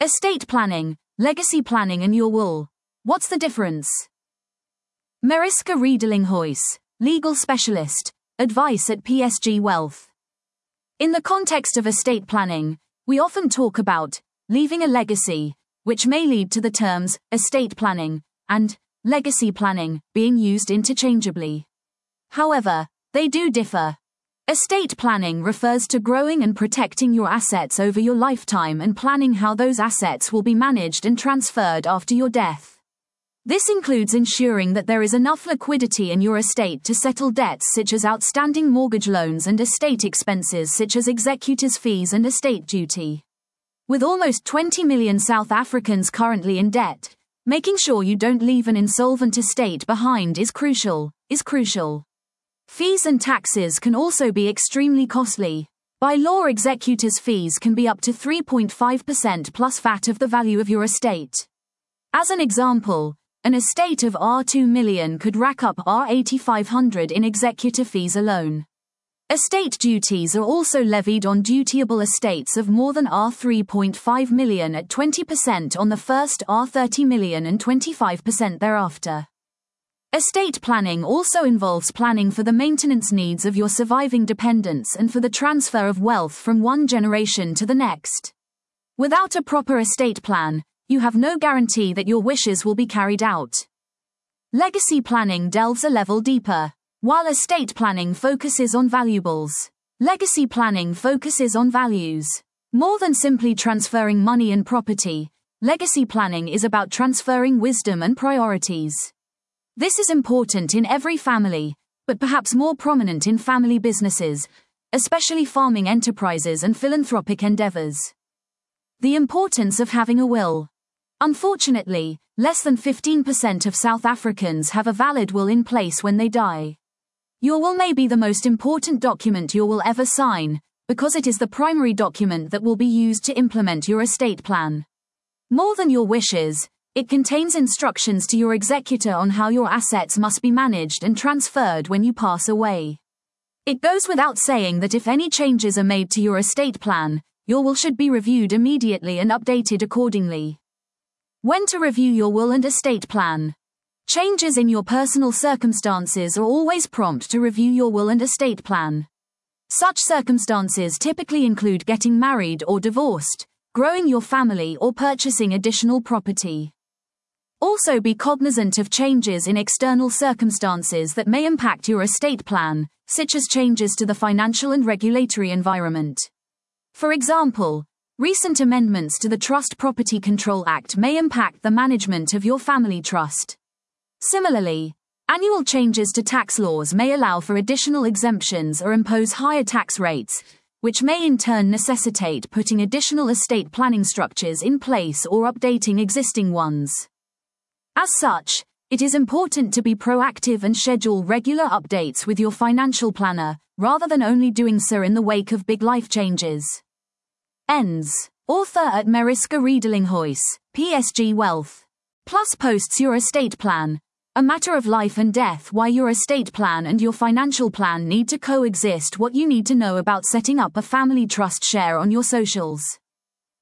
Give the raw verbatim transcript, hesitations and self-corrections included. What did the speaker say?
Estate planning, legacy planning and your will. What's the difference? Mariska Riedling-Huys, legal specialist, advice at P S G Wealth. In the context of estate planning, we often talk about leaving a legacy, which may lead to the terms estate planning and legacy planning being used interchangeably. However, they do differ. Estate planning refers to growing and protecting your assets over your lifetime and planning how those assets will be managed and transferred after your death. This includes ensuring that there is enough liquidity in your estate to settle debts such as outstanding mortgage loans and estate expenses such as executors' fees and estate duty. With almost twenty million South Africans currently in debt, making sure you don't leave an insolvent estate behind is crucial, is crucial. Fees and taxes can also be extremely costly. By law, executors' fees can be up to three point five percent plus V A T of the value of your estate. As an example, an estate of R two million could rack up R eighty-five hundred in executor fees alone. Estate duties are also levied on dutiable estates of more than R three point five million at twenty percent on the first R thirty million and twenty-five percent thereafter. Estate planning also involves planning for the maintenance needs of your surviving dependents and for the transfer of wealth from one generation to the next. Without a proper estate plan, you have no guarantee that your wishes will be carried out. Legacy planning delves a level deeper. While estate planning focuses on valuables, legacy planning focuses on values. More than simply transferring money and property, legacy planning is about transferring wisdom and priorities. This is important in every family, but perhaps more prominent in family businesses, especially farming enterprises and philanthropic endeavors. The importance of having a will. Unfortunately, less than fifteen percent of South Africans have a valid will in place when they die. Your will may be the most important document you will ever sign, because it is the primary document that will be used to implement your estate plan. More than your wishes, it contains instructions to your executor on how your assets must be managed and transferred when you pass away. It goes without saying that if any changes are made to your estate plan, your will should be reviewed immediately and updated accordingly. When to review your will and estate plan. Changes in your personal circumstances are always prompt to review your will and estate plan. Such circumstances typically include getting married or divorced, growing your family, or purchasing additional property. Also be cognizant of changes in external circumstances that may impact your estate plan, such as changes to the financial and regulatory environment. For example, recent amendments to the Trust Property Control Act may impact the management of your family trust. Similarly, annual changes to tax laws may allow for additional exemptions or impose higher tax rates, which may in turn necessitate putting additional estate planning structures in place or updating existing ones. As such, it is important to be proactive and schedule regular updates with your financial planner, rather than only doing so in the wake of big life changes. Ends. Author at Mariska Riedling-Huys, P S G Wealth. Plus posts your estate plan. A matter of life and death. Why your estate plan and your financial plan need to coexist. What you need to know about setting up a family trust. Share on your socials.